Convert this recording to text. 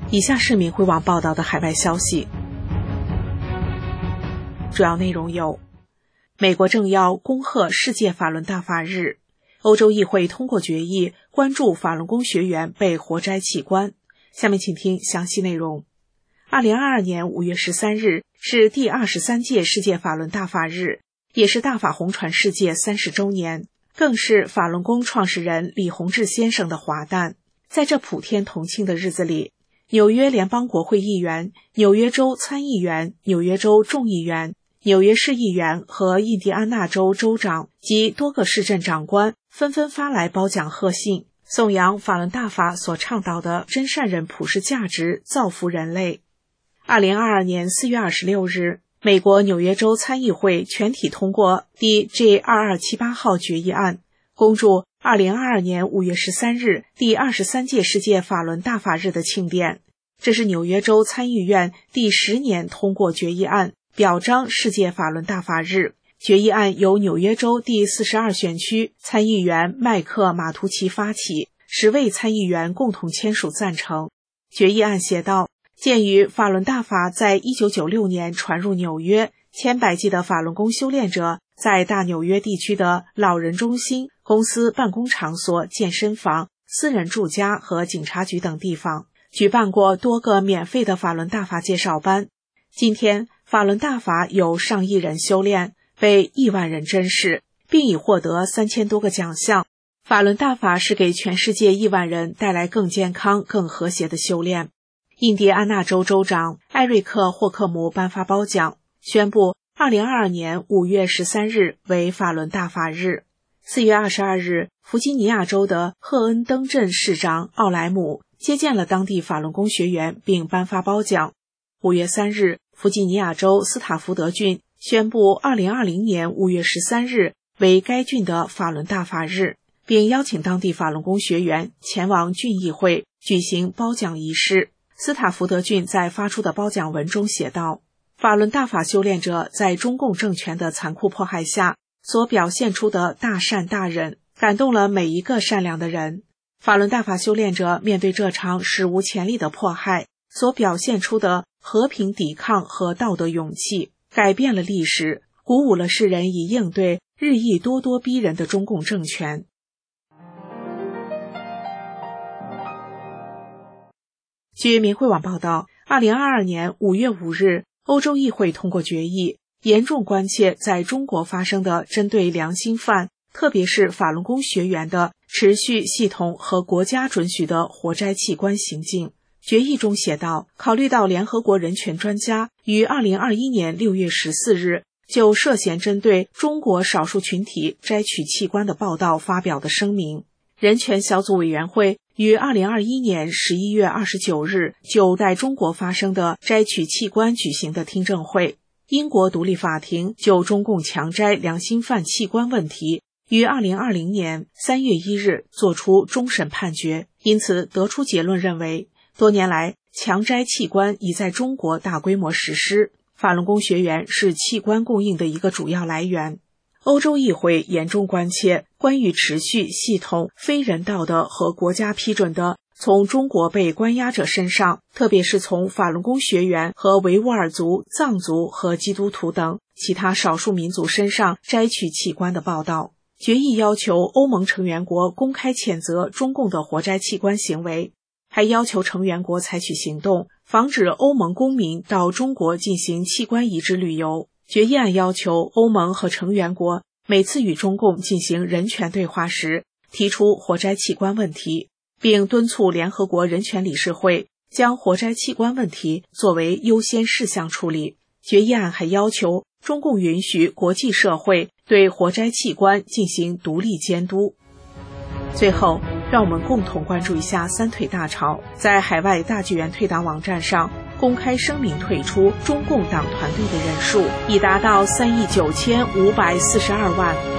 以下是明慧网报道的海外消息，主要内容有：美国政要恭贺世界法轮大法日；欧洲议会通过决议，关注法轮功学员被活摘器官。下面请听详细内容。2022年5月13日是第23届世界法轮大法日，也是大法红传世界30周年，更是法轮功创始人李洪志先生的华诞。在这普天同庆的日子里，纽约联邦国会议员、纽约州参议员、纽约州众议员、纽约市议员和印第安纳州州长及多个市镇长官纷纷发来褒奖贺信，颂扬法轮大法所倡导的真善忍普世价值，造福人类。2022年4月26日，美国纽约州参议会全体通过第 J2278 号决议案，恭祝2022年5月13日第23届世界法轮大法日的庆典。这是纽约州参议院第10年通过决议案，表彰世界法轮大法日。决议案由纽约州第42选区参议员麦克马图奇发起，10位参议员共同签署赞成。决议案写道：鉴于法轮大法在1996年传入纽约，千百计的法轮功修炼者在大纽约地区的老人中心、公司办公场所、健身房、私人住家和警察局等地方举办过多个免费的法轮大法介绍班。今天，法轮大法有上亿人修炼，被亿万人珍视，并已获得3000多个奖项。法轮大法是给全世界亿万人带来更健康、更和谐的修炼。印第安纳州州长艾瑞克·霍克姆颁发褒奖，宣布2022年5月13日为法轮大法日。4月22日，弗吉尼亚州的赫恩登镇市长奥莱姆接见了当地法轮功学员，并颁发褒奖。5月3日，弗吉尼亚州斯塔福德郡宣布2020年5月13日为该郡的法轮大法日，并邀请当地法轮功学员前往郡议会举行褒奖仪式。斯塔福德郡在发出的褒奖文中写道：法轮大法修炼者在中共政权的残酷迫害下所表现出的大善大忍，感动了每一个善良的人。法轮大法修炼者面对这场史无前例的迫害所表现出的和平抵抗和道德勇气，改变了历史，鼓舞了世人以应对日益咄咄逼人的中共政权。据明慧网报道，2022年5月5日，欧洲议会通过决议，严重关切在中国发生的针对良心犯，特别是法轮功学员的持续、系统和国家准许的活摘器官行径。决议中写道，考虑到联合国人权专家于2021年6月14日就涉嫌针对中国少数群体摘取器官的报道发表的声明，人权小组委员会于2021年11月29日就在中国发生的摘取器官举行的听证会。英国独立法庭就中共强摘良心犯器官问题于2020年3月1日作出终审判决，因此得出结论认为，多年来强摘器官已在中国大规模实施，法轮功学员是器官供应的一个主要来源。欧洲议会严重关切关于持续、系统、非人道的和国家批准的从中国被关押者身上，特别是从法轮功学员和维吾尔族、藏族和基督徒等其他少数民族身上摘取器官的报道。决议要求欧盟成员国公开谴责中共的活摘器官行为，还要求成员国采取行动，防止欧盟公民到中国进行器官移植旅游。决议案要求欧盟和成员国每次与中共进行人权对话时提出活摘器官问题，并敦促联合国人权理事会将活摘器官问题作为优先事项处理。决议案还要求中共允许国际社会对活摘器官进行独立监督。最后，让我们共同关注一下三退大潮在海外大纪元退党网站上公开声明退出中共党团队的人数已达到3亿9542万。